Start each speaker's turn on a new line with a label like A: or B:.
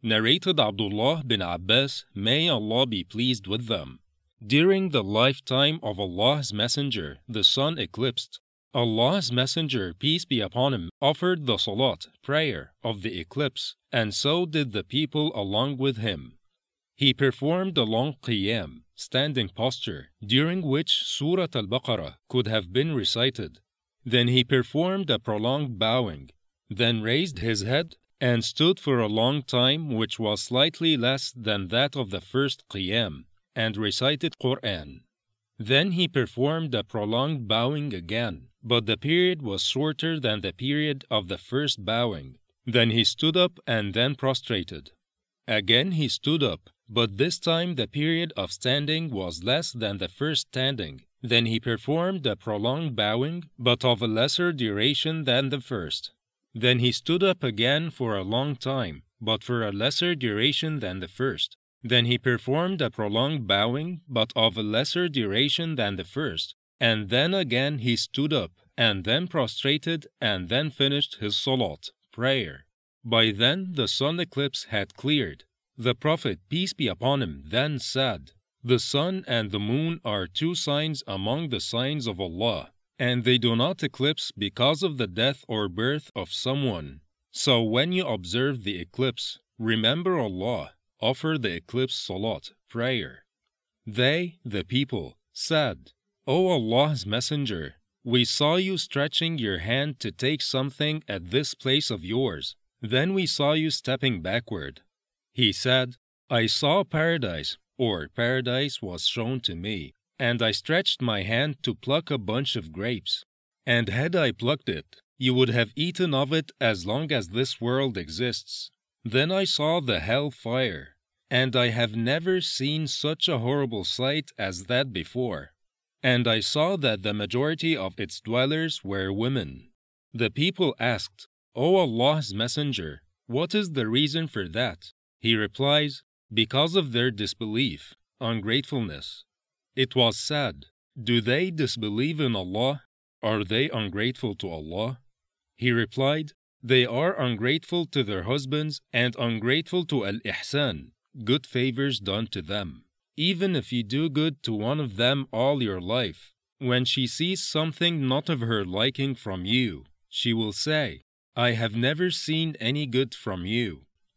A: Narrated Abdullah bin Abbas, may Allah be pleased with them. During the lifetime of Allah's Messenger, the sun eclipsed. Allah's Messenger, peace be upon him, offered the salat, prayer, of the eclipse, and so did the people along with him. He performed a long qiyam, standing posture, during which Surah Al-Baqarah could have been recited. Then he performed a prolonged bowing, then raised his head and stood for a long time, which was slightly less than that of the first qiyam, and recited Quran. Then he performed a prolonged bowing again, but the period was shorter than the period of the first bowing. Then he stood up and then prostrated. Again he stood up, but this time the period of standing was less than the first standing. Then he performed a prolonged bowing, but of a lesser duration than the first. Then he stood up again for a long time, but for a lesser duration than the first. Then he performed a prolonged bowing, but of a lesser duration than the first. And then again he stood up, and then prostrated, and then finished his salat, prayer. By then the sun eclipse had cleared. The Prophet, peace be upon him, then said, "The sun and the moon are two signs among the signs of Allah, and they do not eclipse because of the death or birth of someone. So when you observe the eclipse, remember Allah, offer the eclipse salat, prayer." They, the people, said, "O Allah's Messenger, we saw you stretching your hand to take something at this place of yours. Then we saw you stepping backward." He said, "I saw paradise, or paradise was shown to me, and I stretched my hand to pluck a bunch of grapes. And had I plucked it, you would have eaten of it as long as this world exists. Then I saw the hell fire, and I have never seen such a horrible sight as that before. And I saw that the majority of its dwellers were women." The people asked, "O Allah's Messenger, what is the reason for that?" He replies, "Because of their disbelief, ungratefulness." It was said, "Do they disbelieve in Allah? Are they ungrateful to Allah?" He replied, "They are ungrateful to their husbands and ungrateful to al-ihsan, good favors done to them. Even if you do good to one of them all your life, when she sees something not of her liking from you, she will say, 'I have never seen any good from you.'